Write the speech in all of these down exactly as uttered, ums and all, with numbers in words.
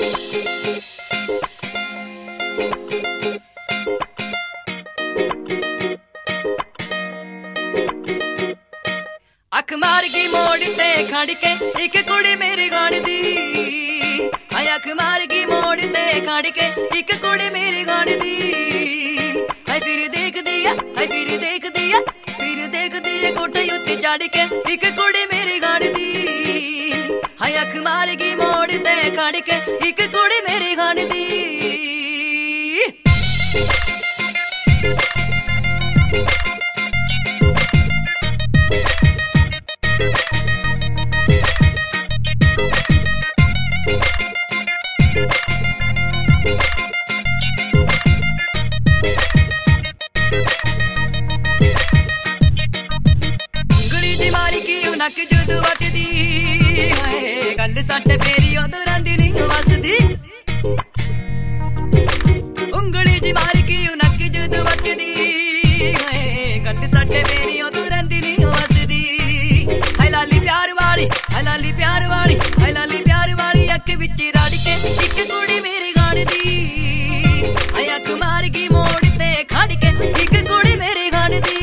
अख मार गई मोड़ ते खड़ के एक कुड़ी मेरी गान दी। हाय अख मार गई मोड़ ते खड़ के एक कुड़ी मेरी गान दी। हाय फिर देख दिया, हाय फिर देख दिया, फिर देख दिया कोठे उत्ते चढ़ के एक कुड़ी मेरी गान दी। हाय अख मार गई मोड़ ते खड़ के एक कुड़ी मेरी गान दी। नक जुद वटदी है गल साडे फेरी उदों रंदी नहीं वसदी। उंगली जी मार के नक जुद वटदी है गल साडे फेरी उदों रंदी नहीं वसदी। हाय लाली प्यार वाली, हाय लाली प्यार वाली, हाय लाली प्यार वाली अख विच रड़ के एक कुड़ी मेरी गान दी। हाय अख मार गई मोड़ ते खड़ के एक कुड़ी मेरी गान दी।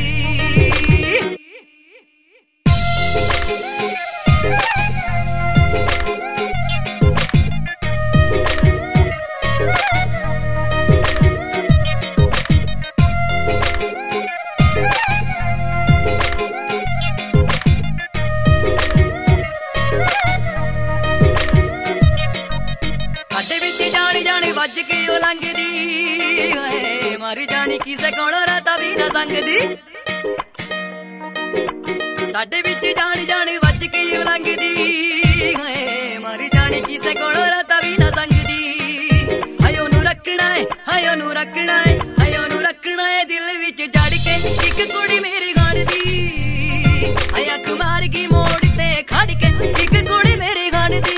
वज के ओ लंघदी मारी जानी किसे कोलों राता भी ना संगदी। साडे विच जानी जानी वज के ओ लंघदी मारी जानी किसे कोलों राता भी ना संगदी। हाय ओनू रखना है, हाय ओनू रखना है, हाय ओनू रखना है दिल विच जड़ के एक कुड़ी मेरी गान दी। हाय अख मार गई मोड़ ते खड़ के एक कुड़ी मेरी गान दी।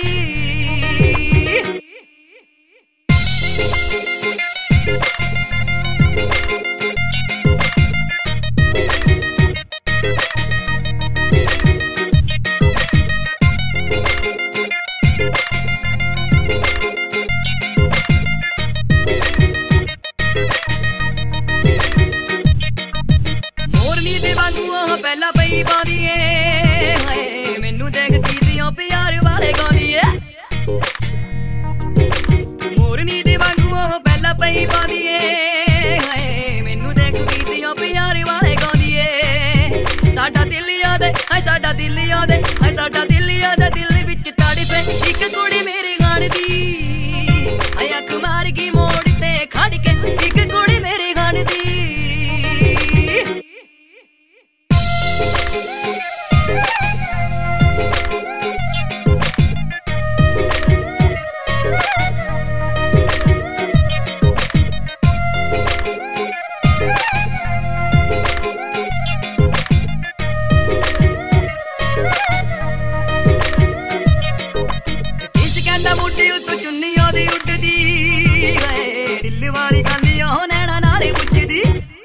पहला पई पादी है मैनू देख कीतियों प्यार वाले गाँदी है। मोरनी दे वांगू पहला पई पादी है मैनू देख कीतियों प्यार वाले गाँदी है। साडा दिल याद है, हाय साडा दिल याद है, हाय साडा दिल याद है दिल विच तड़पे एक कुड़ी मेरी गान दी। हाय अख मार गई मोड़ ते खड़ के एक कुड़ी मेरी गान दी। मुट्ठी उत्तों चुन्नी ओदी उड्डदी दिल वाली गल ओह नैना नाल पुछदी।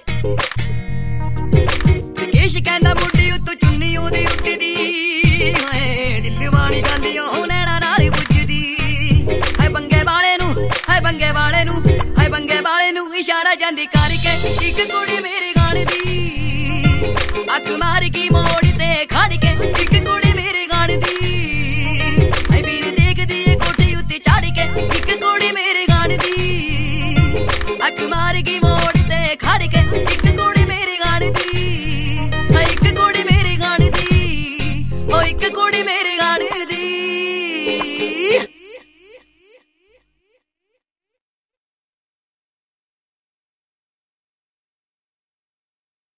केश कहंदा मुट्ठी उत्तों चुन्नी ओदी उड्डदी दिल वाली गल ओह नैना नाल पुछदी। हाय बंगे वाले नू, हाय बंगे वाले नू, हाय बंगे वाले नू इशारा जांदी करके एक कुड़ी मेरी गान दी। अख मार गई मोड़ ते खड़ के एक कुड़ी मेरी गान दी। हाय फिर देख दी कोठी उत्ते चढ़ के एक कुड़ी मेरी गान दी।